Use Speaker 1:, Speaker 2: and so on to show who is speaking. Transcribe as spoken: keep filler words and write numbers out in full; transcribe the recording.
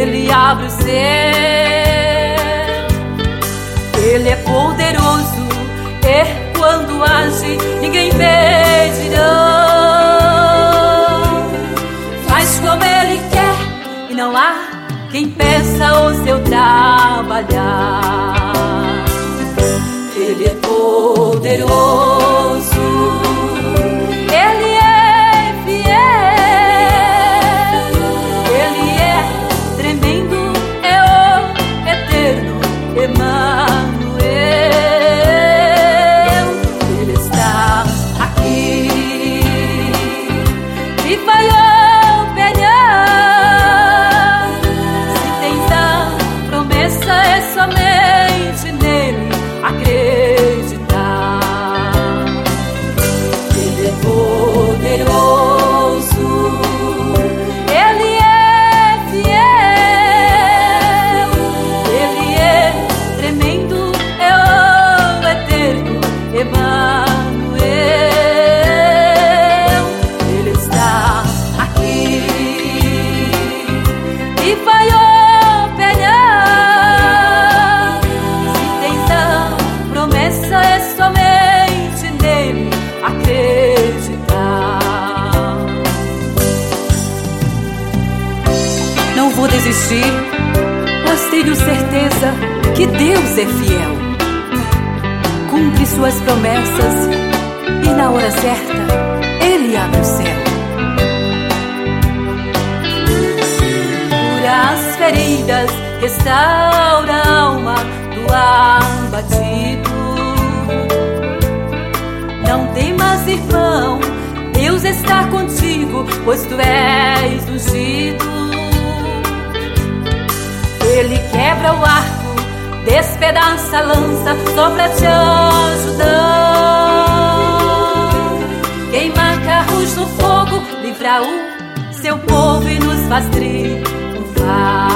Speaker 1: Ele abre o céu, Ele é poderoso, e quando age ninguém impede, não. Faz como Ele quer e não há quem peça o seu trabalhar. Ele é poderoso, Ele é fiel, Ele é tremendo, é o eterno Emanuel. Ele está aqui e vai operar. Se tens a promessa, é somente nele acreditar. Ele é poderoso, Ele é fiel, Ele é tremendo, é o eterno Emanuel. Ele está aqui e vai operar. Se tens a promessa, é somente nele acreditar. Não vou desistir, pois tenho certeza que Deus é fiel. Cumpre suas promessas e na hora certa Ele abre o céu. Cura as feridas, restaura a alma do abatido. Não temas, irmão, Deus está contigo, pois tu és ungido. Ele quebra o arco, despedaça a lança, só pra te ajudar. Queima carros no fogo, livra o seu povo e nos faz triunfar.